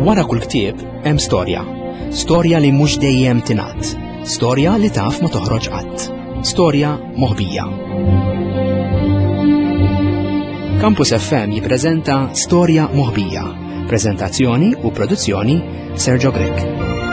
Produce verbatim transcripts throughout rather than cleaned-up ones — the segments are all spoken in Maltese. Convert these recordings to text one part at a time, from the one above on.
Wara kull ktieb hemm storja. Storja li mhux dejjem tingħad. Storja li taf ma toħroġ qatt. Storja moħbija. Campus F M jippreżenta Storja Moħbija. Preżentazzjoni u produzzjoni Sergio Grek.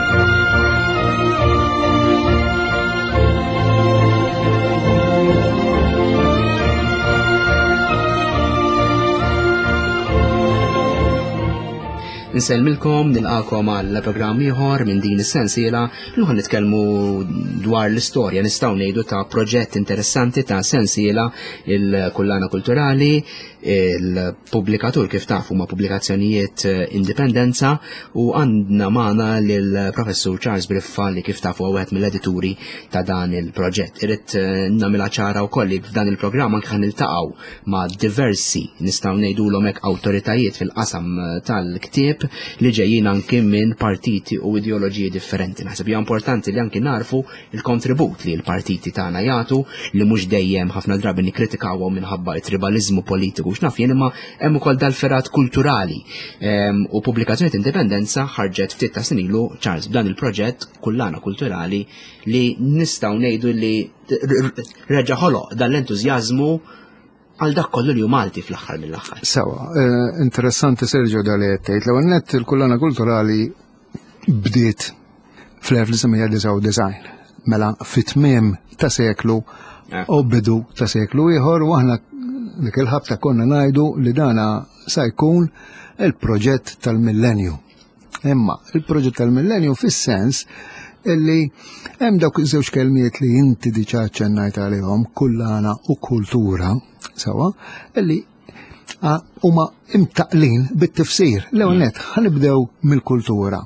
Nsellmilkom nilqakom għal programm ieħor minn din is-sensiela li ħan nitkellmu dwar l-istorja nistgħu ngħidu ta' proġett interessanti ta' sensiela il-Kullana Kulturali, il-pubblikatur kif tafu ma' pubblikazzjonijiet Indipendenza u għandna magħna lill-Professur Charles Briffa li kif tafu għawet mill-edituri ta' dan il-proġett. Irrid nagħmilha ċara wkoll li f'dan il-programm anke ħan niltaqgħu ma' diversi nistgħu ngħidulhom hekk awtoritajiet fil-qasam tal-ktieb li ġejjin anke minn partiti u ideoloġiji differenti. Naħseb hija importanti li anke narfu il-kontribut li l-partiti tagħna jagħtu li mhux dejjem ħafna drabi nikkritikawhom minħabba tribalizmu politiku x'naf jien imma hemm ukoll dal-ferat kulturali u pubblikazzjoni Indipendenza ħarġet ftit ta' snilu Charles b'dan il-proġett Kullana Kulturali li nistgħu ngħidu li reġa' ħoloq dan l-entużjażmu għal dak kollu li hu Malti fl-aħħar mill-aħħar. Sewa, interessanti Sergio dali qed tgħid. L-ewwel nett il-Kullana Kulturali bdiet fl-elf tisa' design. Mela fit-tmiem ta' seklu u bidu ta' seklu ieħor u aħna dik il-ħabta konna ngħidu li dana sa jkun il-proġett tal-millenju. Imma il-proġett tal-millenju fis-sens illi hemm dawk iż-żewġ kelmiet li inti diġà ċennajt għalihom kullana u kultura sewa illi huma imtaqlin bit-tifsir. L-ewwel nett ħanibdew mill-kultura.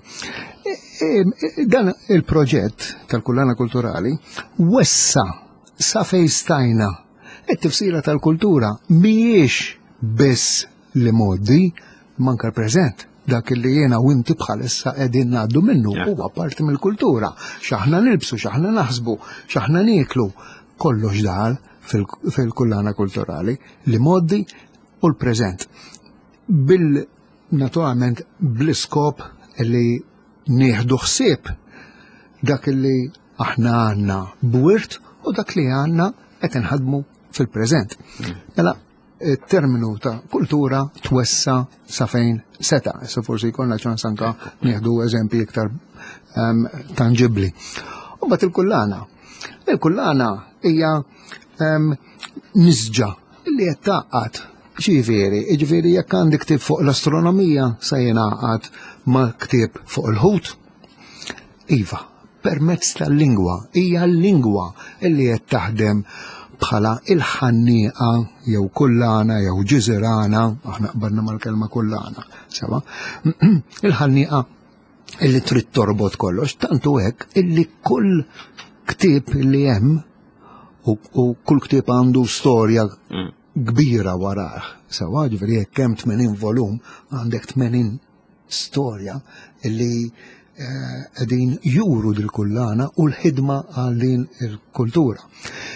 Dan il-proġett tal-Kullana Kulturali wessa sa fejn stajna. It-tifsira tal-kultura mhijiex biss li modi manka l-preżent. Dak li jiena u inti bħalissa qegħdin ngħaddu minnu huwa parti mill-kultura. X'aħna nilbsu, x'aħna naħsbu, x'aħna nieklu, kollox daħal fil-Kullana Kulturali li modi u l-preżent. Bil naturalment bl-iskop li nieħdu ħsieb dak li aħna għandna bwirt u dak li għandna qed inħadmu fil-preżent. Mela il-terminu ta' kultura twessa sa fejn seta. Issa forsi jkollna ċans anke nieħdu eżempji iktar um, tangibli. U bat il-Kullana. Il-Kullana hija um, nisġa li qed taqgħad ġifieri, ġifieri jekk għandi ktieb fuq l-astronomija se jingħaqad ma' ktieb fuq il-ħut. Iva, permezz tal-lingwa, hija l-lingwa li qed taħdem bħala il-ħannieqa jew kullana jew ġiżirana, aħna qbarna mal-kelma kullana, sewa, il-ħannieqa illi trid torbot kollox, tantu hekk illi kull ktieb illi hemm u, u kull ktieb għandu storja kbira warah, sewa, ġifieri hekk hemm tmenin volum għandek tmenin storja illi qegħdin uh, juru dil-kullana u l-ħidma għal din il-kultura.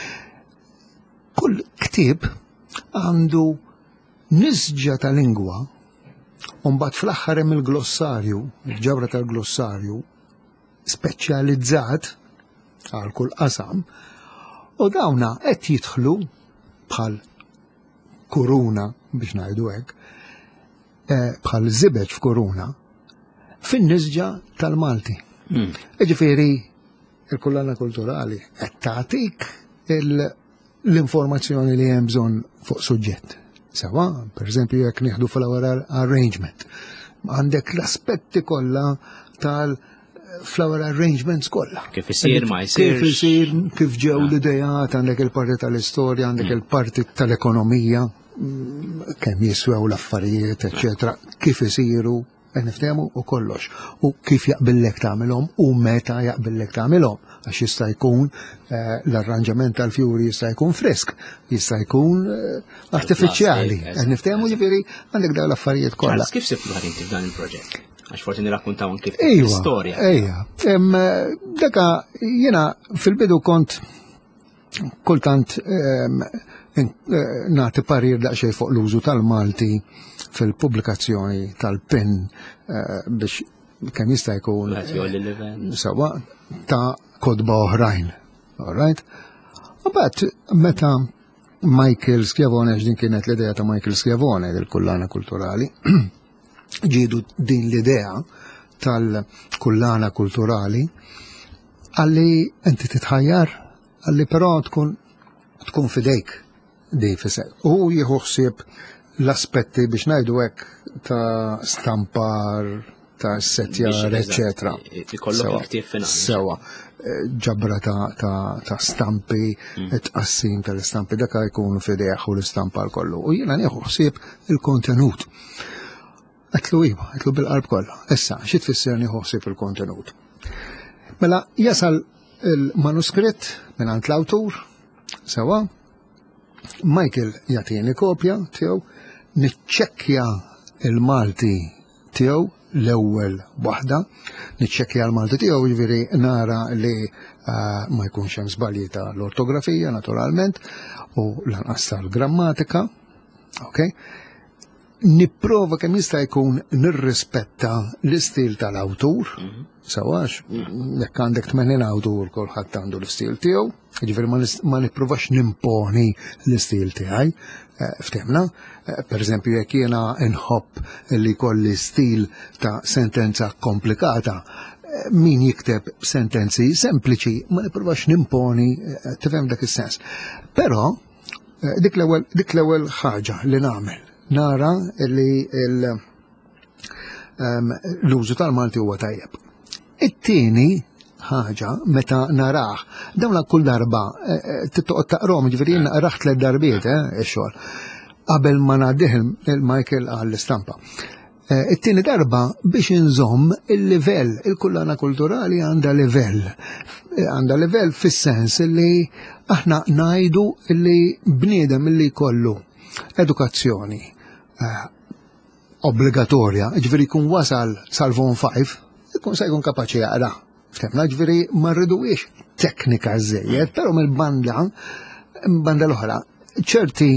Kull ktieb għandu nisġa ta' lingwa u mbagħad fl-aħħar hemm il-glossarju, il-ġabra tal-glossarju speċjalizzat għal kull qasam u dawna qed jidħlu bħal kuruna biex ngħidu hekk, bħal żibeġ f'kuruna fin-nisġa tal-Malti. Jiġifieri il-Kullana Kulturali qed tagħtik il- l-informazzjoni li hemm bżonn fuq suġġett. Sewa, pereżempju jekk nieħdu flower arrangement. Għandek l-aspetti kollha tal-flower arrangements kollha. Kif isir ma jsirx. Kif isir, kif ġew l-idejat, għandek il-parti tal-istorja, għandek il-parti tal-ekonomija, kemm jiswew l-affarijiet, eċetera, kif isiru, niftehmu u kollox. U kif jaqbillek tagħmilhom u meta jaqbillek tagħmilhom. Għax jista' jkun l-arranġament tal-fjuri jista' jkun fresk, jista' jkun artifiċjali. Niftehmu ġifieri għandek dawn l-affarijiet kollha. Kif sibtu ħarinti f'dan il-proġett? Għax forsi nirrakkuntaw anke l-istorja. Ejja, daka jiena fil-bidu kont kultant nagħti parir daqsxejn fuq l-użu tal-Malti fil-pubblikazzjoni tal-pen biex kemm jista' jkun sewa ta' kodba oħrajn. All right? U bat meta Michael Schiavone, din kienet l-idea ta' Michael Schiavone del-kullana kulturali, ġidu din l-idea tal-kullana kulturali għalli inti titħajjar, għalli però tkun tkun fidejk di fisek. U jieħu ħsieb l-aspetti biex ngħidu hekk ta' stampar, ta' setjar, eccetera. Ikollok iktieb finanzi. Sewa. Ġabra ta' stampi, tqassim tal-istampi, dak jkunu fidejh u l-istampar kollu. U jiena nieħu ħsieb il-kontenut. Għatlu iva, għatlu bil-qalb kollha. Issa, xi tfisser nieħu ħsieb il-kontenut. Mela jasal il-manuskritt mingħand l-awtur, sewa, Michael jagħtini kopja tiegħu, niċċekkja il-Malti tiegħu l-ewwel waħda, niċċekkja l-Malti tiegħu jiġifieri nara li ma jkunx hemm żbalji tal-ortografija naturalment u lanqas tal-grammatika, okay? Nipprova kemm jista' jkun nirrispetta l-istil tal-awtur, sawax, jekk għandek tmenin awtur kulħadd għandu l-istil tiegħu, jiġifieri ma nippruvax nimponi l-istil tiegħi, ftemna, per eżempju jekk jiena nħobb li kolli stil ta' sentenza komplikata, min jikteb sentenzi sempliċi ma nippruvax nimponi, tifhem dak is-sens. Però dik l-ewwel ħaġa li nagħmel nara li l-użu tal-Malti huwa tajjeb. It-tieni ħaġa meta naraħ, dawna kull darba tittoqgħod taqrom, ġifieri naqraħ tliet darbiet ix-xogħol qabel ma ngħaddih il-Michael għall-istampa. It-tieni darba biex inżomm il-livell, il-kullana kulturali għandha livell. Għandha livell fis-sens li aħna ngħidu li bniedem illi jkollu edukazzjoni obbligatorja, ġifieri jkun wasal sal-form five, jkun se jkun kapaċi jaqra. Ftemna ġifieri ma rridux teknika żejjed, però mill-banda banda l-oħra ċerti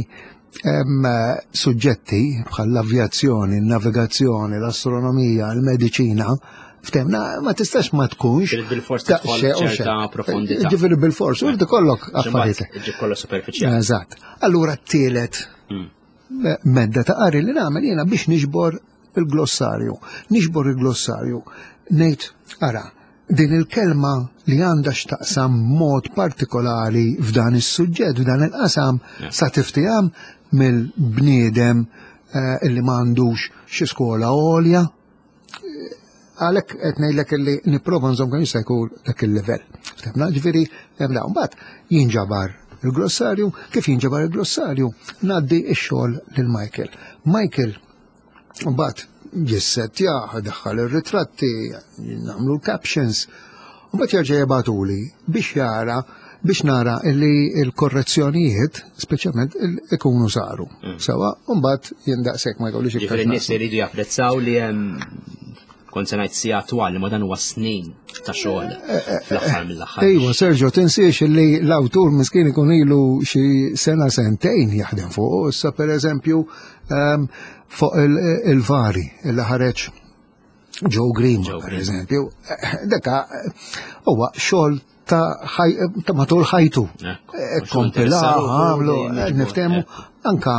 suġġetti bħal l-avjazzjoni, n-navigazzjoni, l-astronomija, l-mediċina, ftemna ma tistax ma tkunx bil-fors ċerta profondità. Ġifieri bil-fors, u kollok affarijiet. Ġi kollu superfiċjali. Eżatt. Allura t-tielet medda ta' qari li nagħmel jiena biex niġbor il-glossarju. Niġbor il-glossarju. Ngħid, ara, din il-kelma li għandha x'taqsam mod partikolari f'dan is-suġġett, f'dan il-qasam sa tiftiham mill-bniedem illi m'għandux xi skola għolja. Għalhekk qed ngħidlek illi nipprova nżomm kemm jista' jkun dak il-livell. Ftemna ġifieri hemm dawn mbagħad jinġabar il-glossarju, kif jinġabar il-glossarju, ngħaddi x-xogħol lil Michael. Michael mbagħad jissettjaħ, daħħal ir-ritratti, nagħmlu l-captions, u mbagħad jerġa' jibgħatuli biex jara biex nara li l-korrezzjonijiet speċjalment ikunu saru. Sewa, u mbagħad jindaqsek ma jkollix iktar. Ġifieri n-nies iridu japprezzaw li hemm kont se ngħid sija attwali ma dan huwa snin ta' xogħol fl-aħħar mill-aħħar. Ejwa, Sergio, tinsiex li l-awtur miskien ikun ilu xi sena sentejn jaħdem fuq, issa pereżempju fuq il-vari li ħareġ Joe Green, pereżempju, deka huwa xogħol ta' matul ħajtu. Kompila, għamlu, niftemu, anka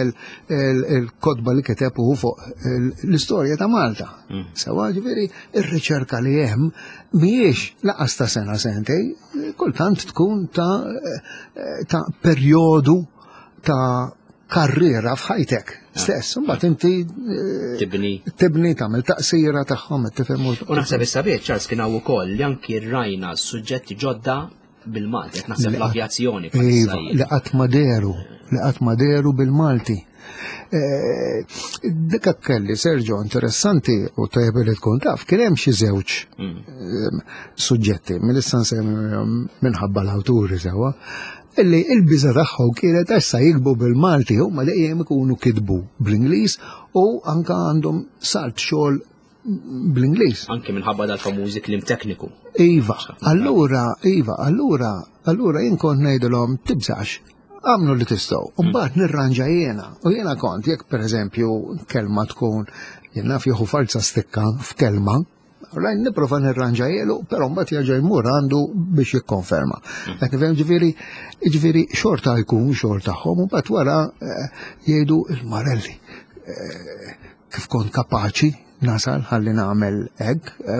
il-kodba li ketepu fuq l-istorja ta' Malta. Sawa ġifieri ir-riċerka li hemm mhijiex laqas ta' sena sentej, kultant tkun ta' perjodu ta' karriera f'ħajtek stess. Mbagħad inti tibni tibni tagħmel taqsira tagħhom tifhem. U naħseb issa biet Charles kien hawn ukoll li anki rajna suġġetti ġodda bil-Malti, qed naħseb l-avjazzjoni. Iva, li qatt ma deru, li qatt ma deru bil-Malti. Dik kelli Sergio interessanti u tajjeb li tkun taf, kien hemm xi żewġ suġġetti mill-issa nsemmihom minħabba l-awturi sewwa. Illi il-biża tagħhom kienet għax sa jikbu bil-Malti huma dejjem ikunu kitbu bl-Ingliż u anke għandhom salt xogħol bl-Ingliż. Anke minħabba dal-famużi klim tekniku. Iva, allura, iva, allura, allura jien kont ngħidulhom tibżax, għamlu li tistgħu. U mbagħad nirranġa jiena. U jiena kont jekk pereżempju kelma tkun jien naf jieħu falsa stikka f'kelma, rajn nipprova nirranġa jelu, però mbagħad jerġa' jmur għandu biex jikkonferma. Qed nifhem ġifieri ġifieri xorta jkun xogħol tagħhom u mbagħad wara jgħidu il-Marelli kif kont kapaċi nasal ħalli nagħmel hekk.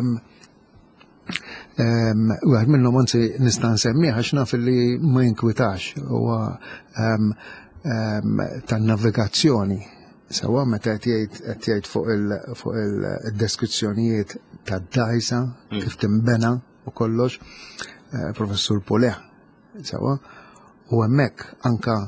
Wieħed minnhom anzi nista' nsemmiha għax naf li ma jinkwitax huwa tan-navigazzjoni. Sewa meta qed jgħid fuq il-deskrizzjonijiet tad-dgħajsa kif timbena u kollox Professur Poleh. Sewa u hemmhekk anke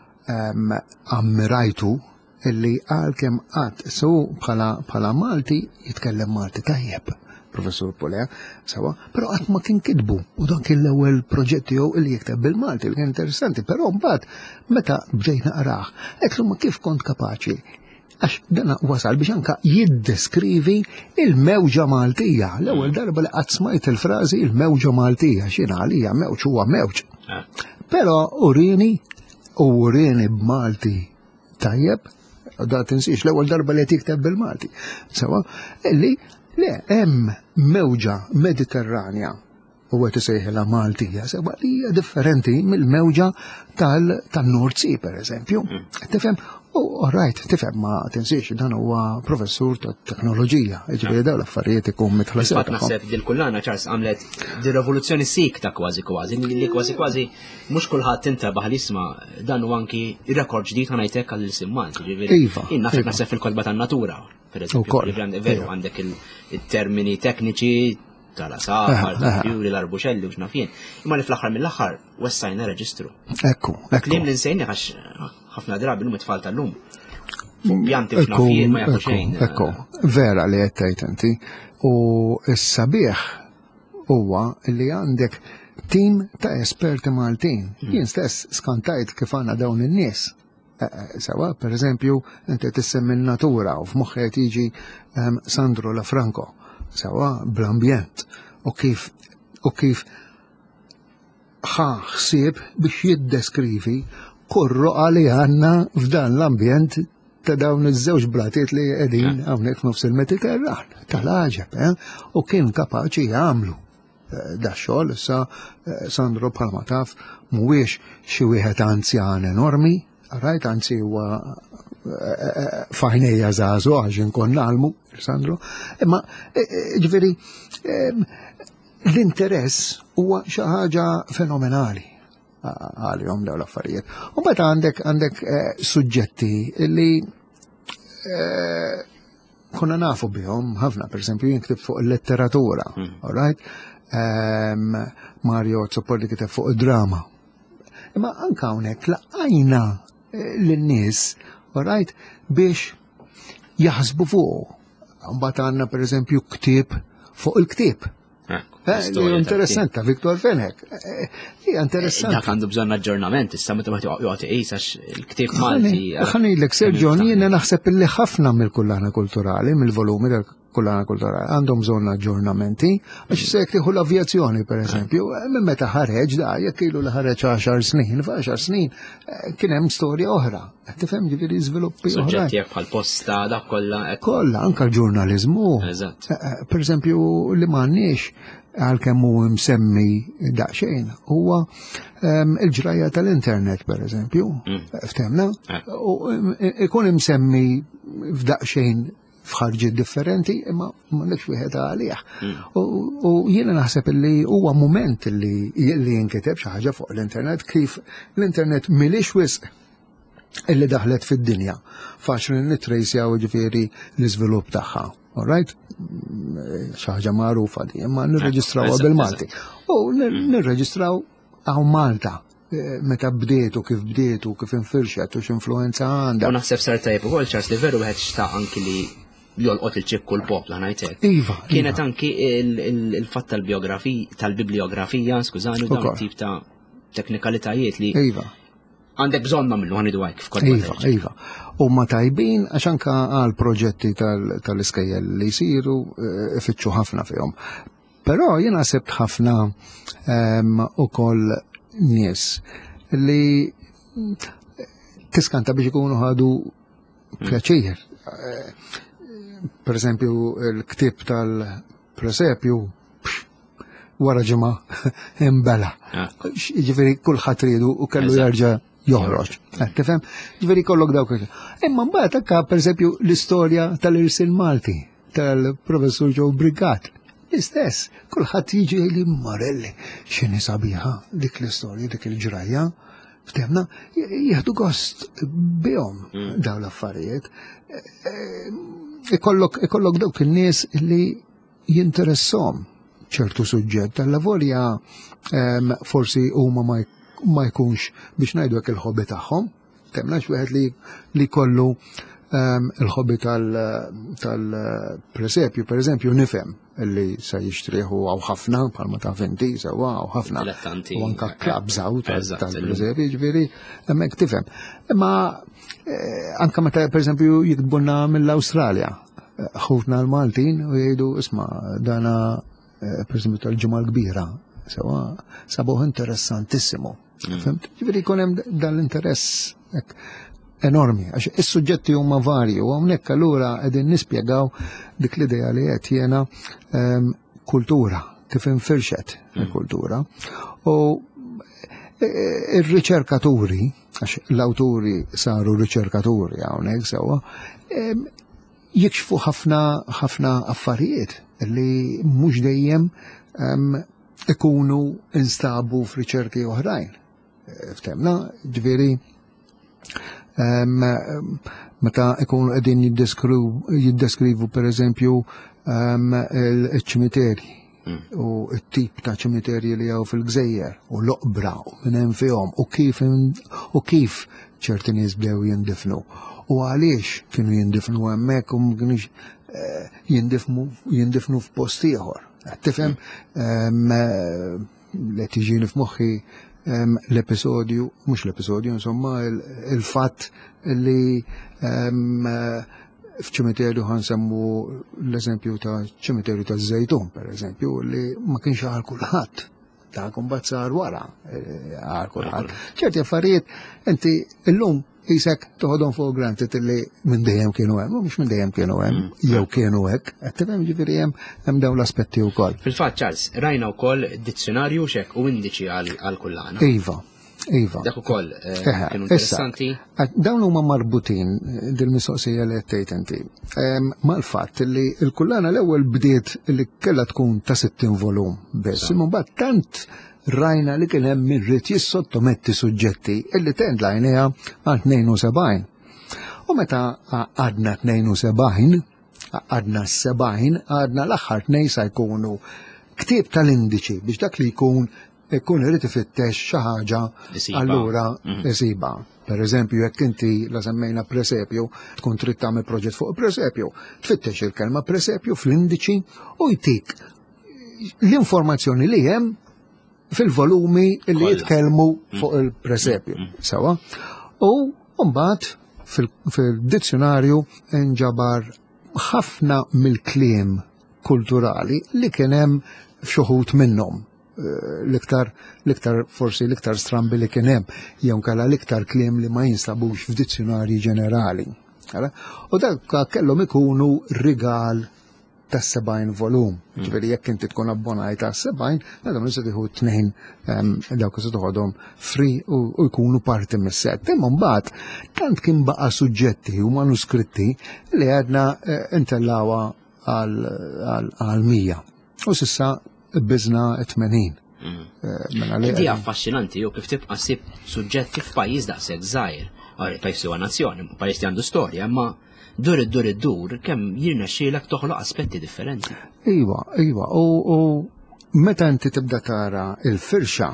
ammirajtu illi qal kemm qatt sew bħala Malti jitkellem Malti tajjeb. Professur Poleh, sewa, però qatt ma kien kitbu u dan kien l-ewwel proġett tiegħu li jikteb bil-Malti li kien interessanti, però mbagħad meta bdejt naqrah, qedlu ma kif kont kapaċi għax dan wasal biex anke jiddeskrivi il-mewġa Maltija. L-ewwel darba li qatt smajt il-frażi il-mewġa Maltija x'inha għalija mewġ huwa mewġ. Però urini u urini b'Malti tajjeb, da tinsix l-ewwel darba li jikteb bil-Malti. Sewa, illi le, hemm mewġa Mediterranja u għet isejħilha Maltija, seba li hija differenti mill-mewġa tal-Nord Sea, per eżempju. Tifhem? U rajt, tifhem ma tinsiex dan huwa professur ta' teknoloġija, ġifieri dawn l-affarijiet ikun mitħla sew. Naħseb dil-kullana Charles għamlet di rivoluzzjoni sikta kważi kważi, li kważi kważi mhux kulħadd intabaħ li jisma' dan huwa anki rekord ġdid ħanajtek għall-isim Malti, ġifieri. Jien nafek naħseb fil-kodba tan-natura. Per eżempju, veru għandek il-termini tekniċi tal-asafar, tal-fjuri, l-arbuxelli, u xnafien. Imma li fl-axar mill-axar, wessajna reġistru. Ekku, ekku. Klim l-insejni għax ħafna drabi l-lum it-tfal tal-lum. Bjanti xnafien, ma jafu xejn. Ekku, vera li jettajt inti. U s-sabiħ huwa li għandek tim ta' esperti Maltin. Jien stess skantajt kif għandna dawn in-nies. Sawa, per eżempju, inti tissemmi natura u f'moħħet jiġi Sandro Lafranco, sawa, bl-ambjent, u kif u kif ħa ħsieb biex jiddeskrivi kurroqa li għandna f'dan l-ambjent ta' dawn iż-żewġ blatiet li qegħdin hawnhekk nofs il-Mediterran, tal-għaġeb, u kien kapaċi jagħmlu da xogħol issa Sandro bħalma taf mhuwiex xi wieħed anzjan enormi. Rajt anzi huwa fajnejja żgħażu għax inkun nagħlmu, Sandro, imma ġifieri l-interess huwa xi ħaġa fenomenali għalihom dawn l-affarijiet. U mbagħad għandek għandek suġġetti li konna nafu bihom ħafna, pereżempju jinkteb fuq il-letteratura, all right? Mario Zoppoli kiteb fuq id-drama. Imma anke hawnhekk laqajna l-nies, right, biex jaħsbu fuq. Mbagħad għandna pereżempju ktieb fuq il-ktieb. Interessanti, Viktor Fenek. Hija interessanti. Dak għandu bżonn aġġornament, issa meta joqgħod iqis għax il-ktieb Malti. Ħanilek Sergio, jiena naħseb illi ħafna mill-kullana kulturali, mill-volumi tal-kullana kulturali għandhom bżonn aġġornamenti, għax se jekk tieħu l-avjazzjoni pereżempju, minn meta ħareġ da jekk ilu li ħareġ għaxar snin, f'għaxar snin kien hemm storja oħra. Tifhem ġifieri żviluppi oħra. Suġġetti jekk bħal-posta dak kollha. Kollha anke l-ġurnaliżmu. Pereżempju li m'għandniex għalkemm hu msemmi daqsxejn huwa il-ġrajja tal-internet pereżempju, ftemna, u ikun imsemmi f'daqsxejn f'ħarġiet differenti imma m'għandekx wieħed għalih. U jiena naħseb li huwa mument li jinkiteb xi ħaġa fuq l-internet kif l-internet milix wisq illi daħlet fid-dinja faċli nittrejsjaw ġifieri l-iżvilupp tagħha. All right? Xaħġa magħrufa di, imma nirreġistrawha bil-Malti. U nirreġistraw għaw Malta. Meta bdietu, kif bdietu, kif infirxet, u x'influenza għandha. U naħseb sar tajjeb ukoll ċars li veru wieħed xtaq anki li jolqot il-ċikku l-popla ngħidlek. Iva. Kienet anki il-fatt tal-bibliografija, skużani, dawn tip ta' teknikalitajiet li Iva. Għandek bżonna minnu għanidu għajk f'kod. Iva, iva. U ma tajbin, għax anka għal proġetti tal-iskejjel li jisiru ifittxu ħafna fihom. Però jiena sebt ħafna ukoll nies li tiskanta biex ikunu ħadu pjaċir. Per esempio, il-ktib tal-Presepju wara ġimgħa imbela. Ġifieri kulħadd ridu u kellu jerġa' joħroġ. Tifhem? Ġifieri kollok dawk. Imma mbagħad hekk pereżempju l-istorja tal-Irsil Malti tal-Professur Joe Briggat. Istess, kulħadd jiġi li Marelli, x'inhi sabiħa dik l-istorja, dik il-ġrajja, ftemna, jieħdu gost bihom dawn l-affarijiet. Ikollok dawk in-nies li jinteressom ċertu suġġett, tal-lavorja forsi huma ma jkunx biex ngħidu hekk il-ħobbi tagħhom, temna x'wieħed li kollu il-ħobbi tal-Presepju, per eżempju, nifhem illi se jixtrieħu għaw ħafna, bħalma ta' Vinti, sewa għaw ħafna, u anka klabs għaw tal-Presepju, ġifieri, hemmhekk tifhem. Imma anka meta per eżempju jiktbulna mill-Awstralja, ħufna l-Maltin u jgħidu isma' dana per eżempju tal-ġimgħa l-kbira, sewa sabuh interessantissimu. Ġifieri jkun hemm dan l-interess enormi, għax is-suġġetti huma varji u hawnhekk allura qegħdin nispjegaw dik l-idea li qed jiena kultura, kif infirxet il-kultura. U ir-riċerkaturi, għax l-awturi saru riċerkaturi hawnhekk sewwa, jikxfu ħafna ħafna affarijiet li mhux dejjem ikunu instabu f'riċerki oħrajn. Ftemna, ġifieri meta ikunu qegħdin jiddeskrivu pereżempju il-ċimiterji u t-tip ta' ċimiterji li hawn fil-Gżejjer u l-oqbra u minn hemm fihom u kif u kif ċerti nies bdew jindifnu u għaliex kienu jindifnu hemmhekk u ma kienux jindifnu f'post ieħor. Tifhem li tiġini f'moħħi l-episodju, mhux l-episodju, insomma, il-fatt li f'ċimiterju ħansemmu l-eżempju ta' ċimiterju ta' Żejtun, per eżempju, li ma kienx għal kulħadd. Ta' kumbat sar wara għal kulħadd. ċerti affarijiet, inti illum jisek toħodhom fuq granted li minn dejjem kienu hemm, u mhux minn dejjem kienu hemm, jew kienu hekk, qed tifhem ġifieri hemm dawn l-aspetti wkoll. Fil-fatt Charles, rajna wkoll dizzjonarju x'hekk u indiċi għal kullana. Iva, iva. Dak ukoll kienu interessanti. Dawn huma marbutin dil-mistoqsija li qed tgħid inti. Mal-fatt li l-kullana l-ewwel bdiet li kellha tkun ta' sittin volum biss, imma mbagħad tant rajna li kien hemm irrid jissottometti suġġetti illi tendlajnija għal tnejn u sebgħin. U meta għadna tnejn u sebgħin, għadna s-sebgħin, għadna l-aħħar tnejn se jkunu ktieb tal-indiċi biex dak li jkun ikun irid ifittex xi ħaġa allura isiba. Per eżempju, jekk inti la semmejna Presepju, tkun trid tagħmel proġett fuq Presepju, tfittex il-kelma Presepju fl-indiċi u jtik l-informazzjoni li hemm fil-volumi li jitkellmu fuq il-Presepju. Sewa? U mbagħad fil-dizzjonarju inġabar ħafna mill-kliem kulturali li kien hemm f'xuħut minnhom. L-iktar l-iktar forsi l-iktar strambi li kien hemm jew kellha l-iktar kliem li ma jinstabux f'dizzjonarji ġenerali. U dak kellhom ikunu rigal tas sebgħin volum. Ġifieri jekk inti tkun abbonajt tas sebgħin, għadhom se tieħu tnejn dawk se toħodhom free u jkunu parti mis-set. Imma mbagħad tant kien baqa' suġġetti u manuskritti li għadna intellawha għal mija. U s'issa biżna tmenin. Di affaxxinanti jew kif tibqa' ssib suġġetti f'pajjiż daqshekk żgħir. Pajjiż huwa nazzjoni, pajjiż li għandu storja, imma dur id-dur id-dur, kemm jirna xielek toħloq aspetti differenti. Iva, iva, u meta inti tibda tara il-firxa,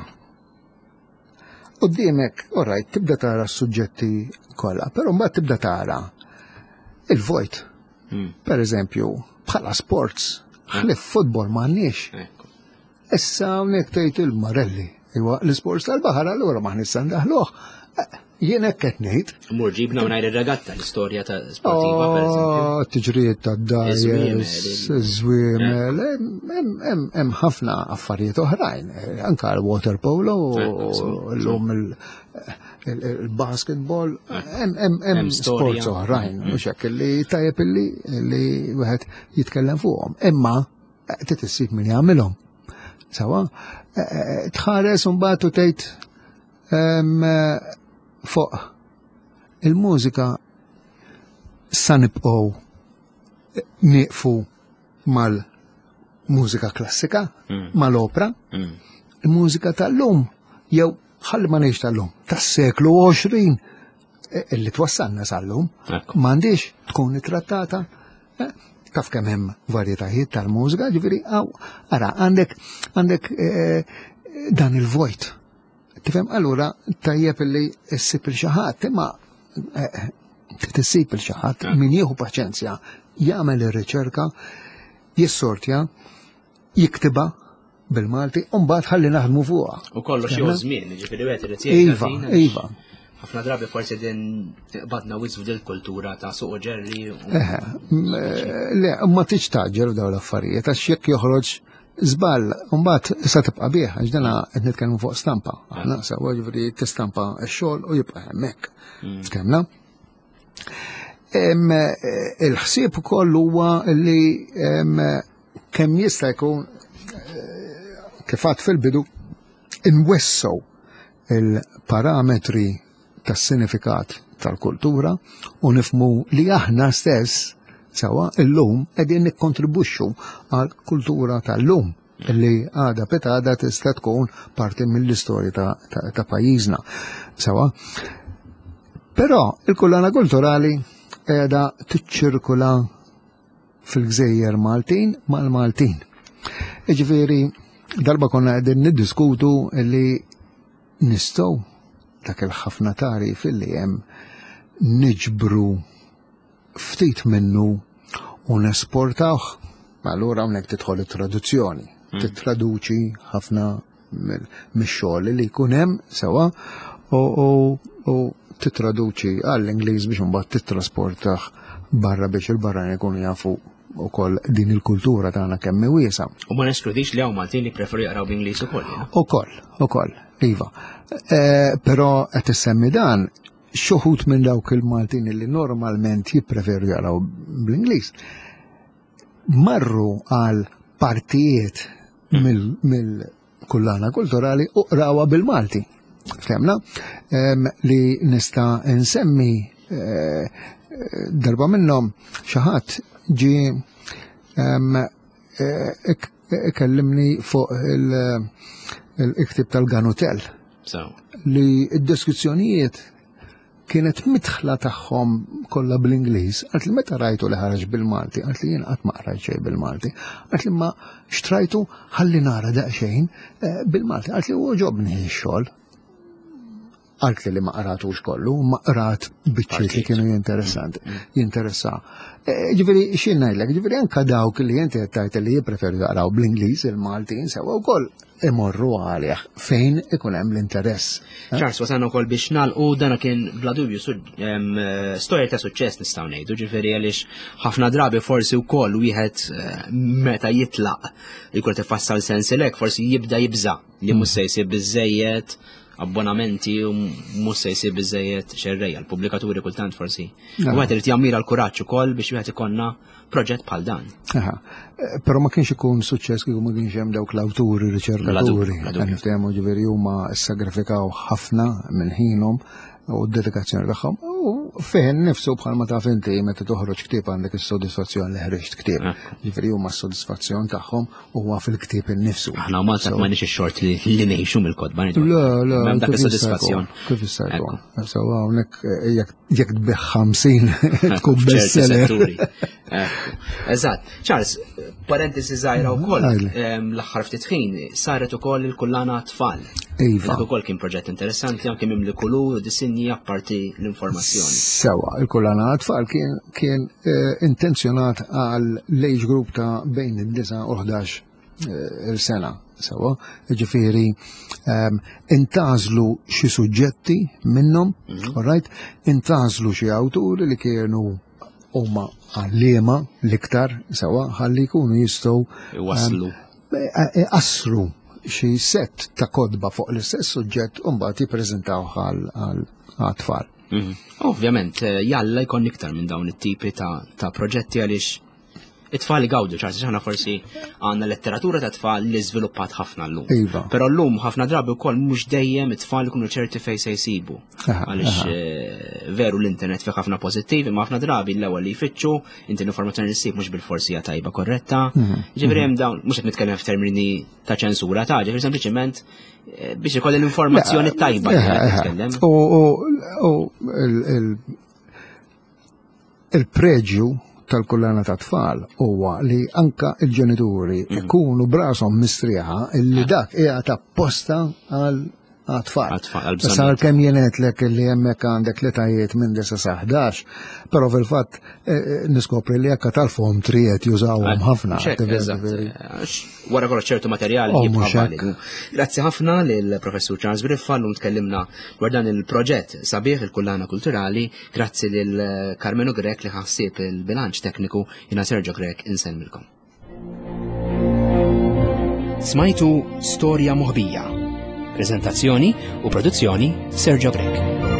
quddiemek, orajt, tibda tara s-suġġetti kollha, però mbagħad tibda tara il-vojt. Per eżempju, bħala sports, ħlif futbol m'għandniex. Issa hawnhekk tgħid il-Marelli, iwa l-isports tal-baħar allura ma ħnissan daħluh. jien hekk qed ngħid. Mur ġibna ngħid ir-regatta l-istorja ta' sportiva pereżempju. Tiġrijiet tad-dajjes, iż-żwiemel, hemm ħafna affarijiet oħrajn, anke l-water polo, llum il-basketball, hemm sports oħrajn, mhux hekk li tajjeb illi li wieħed jitkellem fuqhom. Imma trid issib min jagħmilhom. Sawa, tħares u mbagħad u tgħid fuq il-mużika sa nibqgħu nieqfu mal-mużika klassika, mal-opra, il-mużika tal-lum jew ħalli ma ngħidx tal-lum, tas-seklu għoxrin illi twassalna sal-lum, m'għandix tkun ittrattata. Taf kemm hemm varjetajiet tal-mużika, ġifieri ara għandek għandek dan il-vojt. Tifhem allura tajjeb illi ssib il xi ħadd, imma tissib il xi ħadd min jieħu paċenzja, jagħmel ir-riċerka, jissortja, jiktiba bil-Malti u mbagħad ħalli naħdmu fuqha. U kollox jew żmien, ġifieri wieħed irid Iva, iva. ħafna drabi forsi din badna wisfu dil-kultura ta' suq ġerri. Le, ma tiġ taġġel dawn l-affarijiet, għax jekk joħroġ żball, mbagħad sa tibqa' bih, għax dana qed nitkellmu fuq stampa. Aħna sewa ġifieri tistampa x-xogħol u jibqa' hemmhekk. Tkemmna? Il-ħsieb ukoll huwa li kemm jista' jkun kif għadt fil-bidu inwessew il-parametri tas-sinifikat tal-kultura u nifhmu li aħna stess sewa illum qegħdin nikkontribwixxu għall kultura tal-lum li għadha petada tista' tkun parti mill-istorja ta' pajjiżna. Sewa. Però il-kullana kulturali qiegħda tiċċirkula fil-Gżejjer Maltin mal-Maltin. Jiġifieri darba konna qegħdin niddiskutu li nistgħu dak il-ħafna tarif illi hemm niġbru ftit minnu u nesportawh, allura hawnhekk tidħol it-traduzzjoni. Titraduċi ħafna mix-xogħol li jkun hemm sewa u titraduċi għall-Ingliż biex imbagħad titrasportah barra biex il-barrani jkunu jafu ukoll din il-kultura tagħna kemm wiesa. U ma neskludix li hawn Maltin li preferu jaqraw b'Ingliż ukoll. Ukoll, ukoll, iva. Però qed issemmi dan xuħut minn dawk il-Maltin li normalment jippreferu jaqraw bl-Ingliż marru għal partijiet mill-kullana kulturali u qrawha bil-Malti. Femna li nista' insemmi darba minnhom xi ħadd ġi kellimni fuq il-iktib tal-Ganutel li d-deskrizzjonijiet kienet mitħla tagħhom kollha bl-Ingliż, għalt li meta rajtu li ħareġ bil-Malti, għalt li jien qatt ma qrajt xejn bil-Malti, għalt li ma xtrajtu ħalli nara daqsxejn bil-Malti, għalt li huwa ġobni x-xogħol. Għalt li ma qaratux kollu, ma qarat biċċiet li kienu jinteressanti, jinteressa. Ġifieri x'in ngħidlek, ġifieri anke dawk li inti qed tgħid li jippreferu jaqraw bl-Ingliż il-Maltin sewwa wkoll imorru għalih fejn ikun hemm l-interess. Charles, wasalna wkoll biex nagħlqu dan kien bla dubju storja ta' suċċess nistgħu ngħidu, ġifieri għaliex ħafna drabi forsi wkoll wieħed meta jitlaq jkun tifassal sensilek forsi jibda jibża li mhux se jsib biżejjed abbonamenti u mhux se jsib biżejjed xerrejja l-pubblikaturi kultant forsi. U wieħed irid jammira l-kuraġġ ukoll biex wieħed ikollna proġett bħal dan. Però ma kienx ikun suċċess kieku ma kienx hemm dawk l-awturi, riċerkaturi. Niftehmu ġifieri huma ssagrifikaw ħafna minn ħinhom u d-dedikazzjoni tagħhom. U fejn nifsu bħalma taf inti meta toħroġ ktieb għandek is-sodisfazzjon li ħriġt ktieb. Ġifieri huma s-sodisfazzjon tagħhom huwa fil-ktieb innifsu. Aħna ma ma nix ix-xort li ngħixu mill-kodba. Le, le, hemm dak is-sodisfazzjon. Kif issa jkun. Sewwa hawnhekk jekk tbeħ ħamsin tkun bestseller. Eżatt. Charles, parentesi żgħira wkoll l-aħħar ftit ħin saret ukoll il-kullana tfal. Iva. Dak ukoll kien proġett interessanti anke mimli kulu disinji apparti l-informazzjoni. Sewa, il-kullana tfal kien kien intenzjonat għal l-age group ta' bejn id-disa' u ħdax il-sena. sawa, ġifieri intażlu xi suġġetti minnhom, all right, intażlu xi awturi li kienu huma għalliema l-iktar sawa ħalli jkunu jistgħu waslu qasru xi set ta' kodba fuq l-istess suġġett u mbagħad jippreżentawh għat-tfal. Ovvjament, jalla jkun iktar minn dawn it-tipi ta' proġetti għaliex it-tfal gawdu, ċarsi ħana forsi għanna letteratura ta' tfal li żviluppat ħafna l-lum. Iva. Però l-lum ħafna drabi wkoll mhux dejjem it-tfal ikunu ċerti fejn se jsibu. Għaliex veru l-internet fi ħafna pożittivi, ma ħafna drabi l-ewwel li jfittxu inti l-informazzjoni li ssib mhux bil-forsija tajba korretta. Ġifieri hemm dawn mhux qed nitkellem f'termini ta' ċensura ta' ġifieri sempliċement biex ikoll l-informazzjoni tajba li nitkellem. U il-preġju tal-kullana ta' tfal huwa li anka il-ġenituri ikunu brasom mistrieħa illi dak qiegħed apposta għal tfal. Issa kemm jienetlek li hemmhekk għandek letajiet minn disa sa ħdax, però fil-fatt niskopri li hekk tal-fom triet jużawhom ħafna. Wara kollox ċertu materjali jibqa' Grazzi ħafna lil professur Charles Briffa llum tkellimna dwar dan il-proġett sabiħ il-kullana kulturali, grazzi lil Carmenu Grek li ħassib il-bilanċ tekniku jiena Sergio Grek insellmilkom. Smajtu Storja Moħbija. Prezentazzjoni u produzzjoni Sergio Grek.